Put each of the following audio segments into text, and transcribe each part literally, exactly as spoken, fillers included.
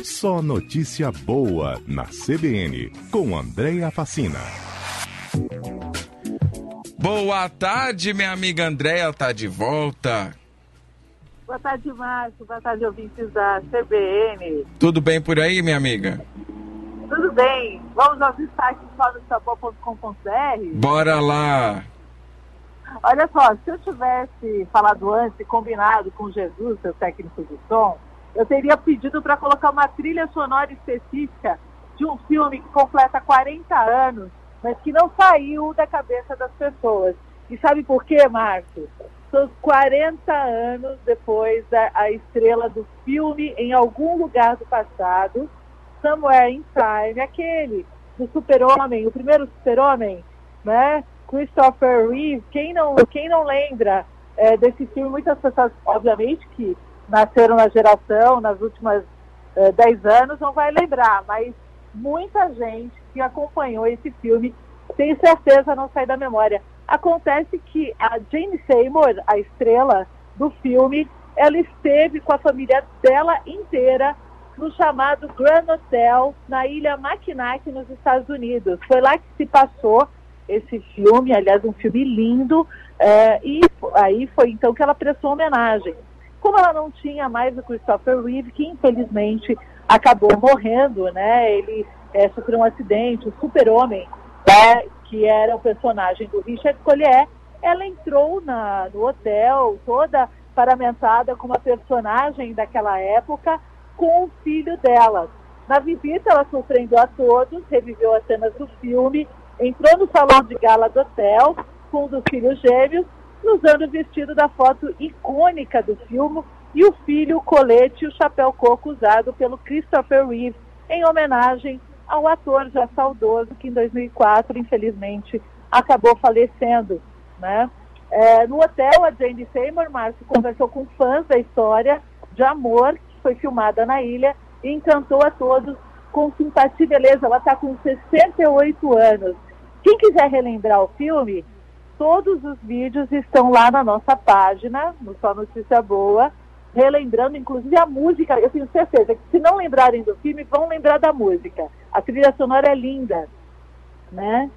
Só notícia boa na C B N, com Andréia Facina. Boa tarde, minha amiga Andréia, tá de volta. Boa tarde, Márcio. Boa tarde, ouvintes da C B N. Tudo bem por aí, minha amiga? Tudo bem. Vamos aos destaques só no sabor ponto com ponto b r? Bora lá. Olha só, se eu tivesse falado antes e combinado com Jesus, seu técnico de som, eu teria pedido para colocar uma trilha sonora específica de um filme que completa quarenta anos, mas que não saiu da cabeça das pessoas. E sabe por quê, Márcio? São quarenta anos depois da a estrela do filme Em Algum Lugar do Passado, Somewhere in Time, aquele do Super-Homem, o primeiro Super-Homem, né? Christopher Reeve. Quem não, quem não lembra é, desse filme? Muitas pessoas, obviamente, que nasceram na geração, nas últimas é, dez anos, não vai lembrar, mas muita gente que acompanhou esse filme, tenho certeza, não sai da memória. Acontece que a Jane Seymour, a estrela do filme, ela esteve com a família dela inteira no chamado Grand Hotel, na ilha Mackinac, nos Estados Unidos. Foi lá que se passou esse filme, aliás, um filme lindo, é, e aí foi então que ela prestou homenagem. Como ela não tinha mais o Christopher Reeve, que infelizmente acabou morrendo, né? Ele é, sofreu um acidente, o Super-Homem, né? Que era o personagem do Richard Collier, ela entrou na, no hotel, toda paramentada como a personagem daquela época, com o filho dela. Na visita, ela surpreendeu a todos, reviveu as cenas do filme, entrou no salão de gala do hotel com um dos filhos gêmeos, usando o vestido da foto icônica do filme e o filho, o colete e o chapéu coco usado pelo Christopher Reeve, em homenagem ao ator já saudoso que em dois mil e quatro, infelizmente, acabou falecendo, né? É, no hotel, a Jane Seymour, Márcio, conversou com fãs da história de amor que foi filmada na ilha e encantou a todos com simpatia e beleza. Ela está com sessenta e oito anos. Quem quiser relembrar o filme, todos os vídeos estão lá na nossa página, no Só Notícia Boa, relembrando inclusive a música. Eu tenho certeza que se não lembrarem do filme, vão lembrar da música. A trilha sonora é linda, né?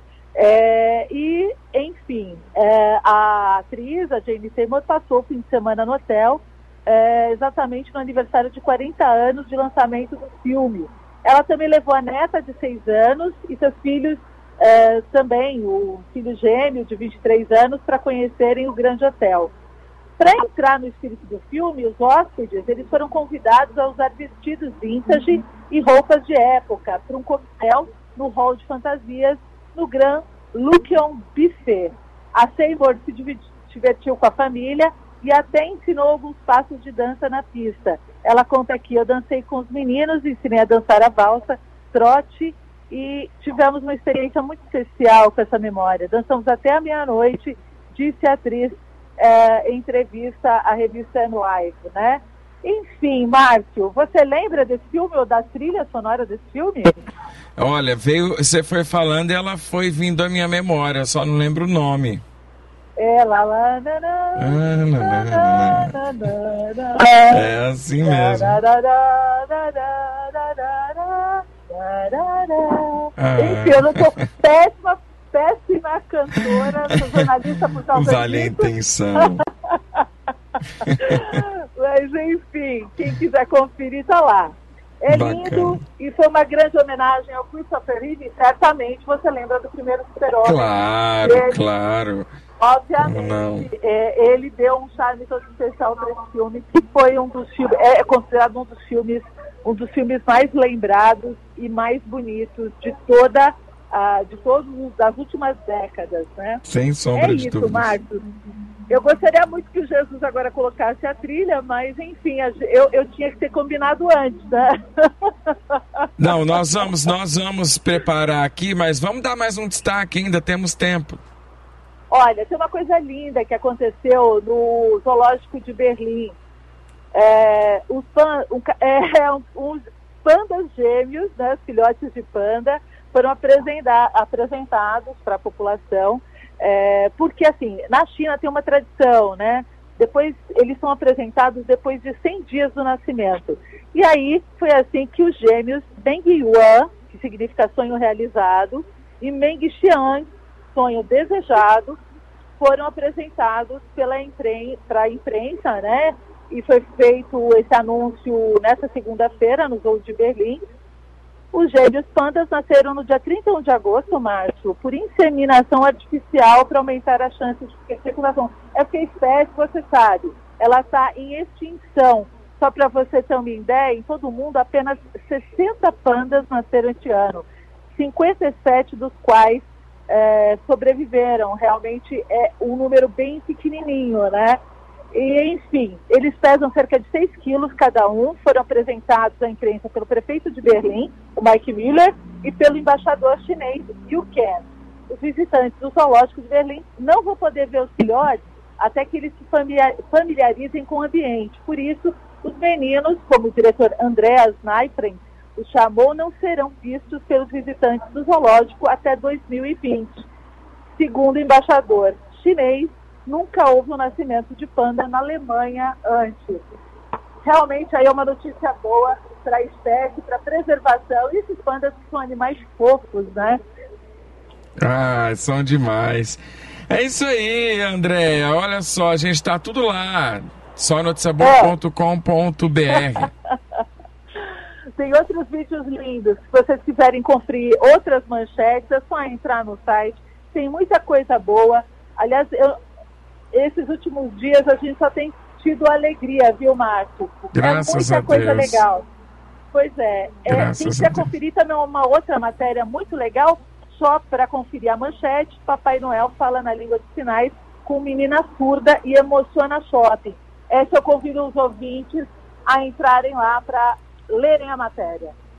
É, e, enfim, é, a atriz, a Jane Seymour, passou o fim de semana no hotel, é, exatamente no aniversário de quarenta anos de lançamento do filme. Ela também levou a neta de seis anos e seus filhos é, também, o filho gêmeo de vinte e três anos, para conhecerem o Grande Hotel. Para entrar no espírito do filme, os hóspedes eles foram convidados a usar vestidos vintage e roupas de época para um coquetel no hall de fantasias no Grand Lucion Buffet. A Seymour se divertiu com a família e até ensinou alguns passos de dança na pista. Ela conta aqui: eu dancei com os meninos, ensinei a dançar a valsa, trote, e tivemos uma experiência muito especial com essa memória. Dançamos até a meia-noite, disse a atriz é, em entrevista à revista Live, né? Enfim, Márcio, você lembra desse filme ou da trilha sonora desse filme? Olha, veio, você foi falando e ela foi vindo à minha memória, só não lembro o nome. É, lá, lá, na, na, na, na, na, na, na, é assim mesmo. Ah. Enfim, eu não sou péssima, péssima cantora, sou jornalista por causa vale disso. A intenção. Mas, enfim, quem quiser conferir, tá lá. É Bacana. Lindo e foi uma grande homenagem ao Christopher Reeve. Certamente você lembra do primeiro Super-Homem. Claro, ele, claro. Obviamente, é, ele deu um charme todo especial para esse filme, que foi um dos filmes, é considerado um dos filmes, um dos filmes mais lembrados e mais bonitos de toda, uh, de todas as últimas décadas, né? Sem sombra é de isso, dúvidas. Márcio. Eu gostaria muito que o Jesus agora colocasse a trilha, mas enfim, eu, eu tinha que ter combinado antes, né? Não, nós vamos, nós vamos preparar aqui, mas vamos dar mais um destaque, ainda temos tempo. Olha, tem uma coisa linda que aconteceu no Zoológico de Berlim. É, os pan, um, é, uns pandas gêmeos, né, filhotes de panda, foram apresentados para a população. É, porque, assim, na China tem uma tradição, né? Depois, eles são apresentados depois de cem dias do nascimento. E aí, foi assim que os gêmeos Meng Yuan, que significa sonho realizado, e Meng Xiang, sonho desejado, foram apresentados pela impren- para a imprensa, né? E foi feito esse anúncio nessa segunda-feira, no Zoo de Berlim. Os gêmeos pandas nasceram no dia trinta e um de agosto, Márcio, por inseminação artificial para aumentar as chances de fecundação. É porque a espécie, você sabe, ela está em extinção. Só para você ter uma ideia, em todo o mundo apenas sessenta pandas nasceram este ano, cinquenta e sete dos quais é, sobreviveram. Realmente é um número bem pequenininho, né? E, enfim, eles pesam cerca de seis quilos cada um, foram apresentados à imprensa pelo prefeito de Berlim, o Mike Müller, e pelo embaixador chinês, Yu Ken. Os visitantes do zoológico de Berlim não vão poder ver os filhotes até que eles se familiarizem com o ambiente. Por isso, os meninos, como o diretor Andreas Neifren os chamou, não serão vistos pelos visitantes do zoológico até dois mil e vinte. Segundo o embaixador chinês, nunca houve um nascimento de panda na Alemanha antes. Realmente aí é uma notícia boa para a espécie, para a preservação. E esses pandas que são animais fofos, né? Ah, são demais. É isso aí, Andréia. Olha só, a gente está tudo lá. só notícia boa ponto com ponto b r. Tem outros vídeos lindos. Se vocês quiserem conferir outras manchetes, é só entrar no site. Tem muita coisa boa. Aliás, eu... esses últimos dias a gente só tem tido alegria, viu, Marco? Graças é muita a coisa Deus. legal. Pois é. é quem quiser conferir também uma outra matéria muito legal, só para conferir a manchete, Papai Noel fala na língua de sinais com menina surda e emociona shopping. Essa eu convido os ouvintes a entrarem lá para lerem a matéria.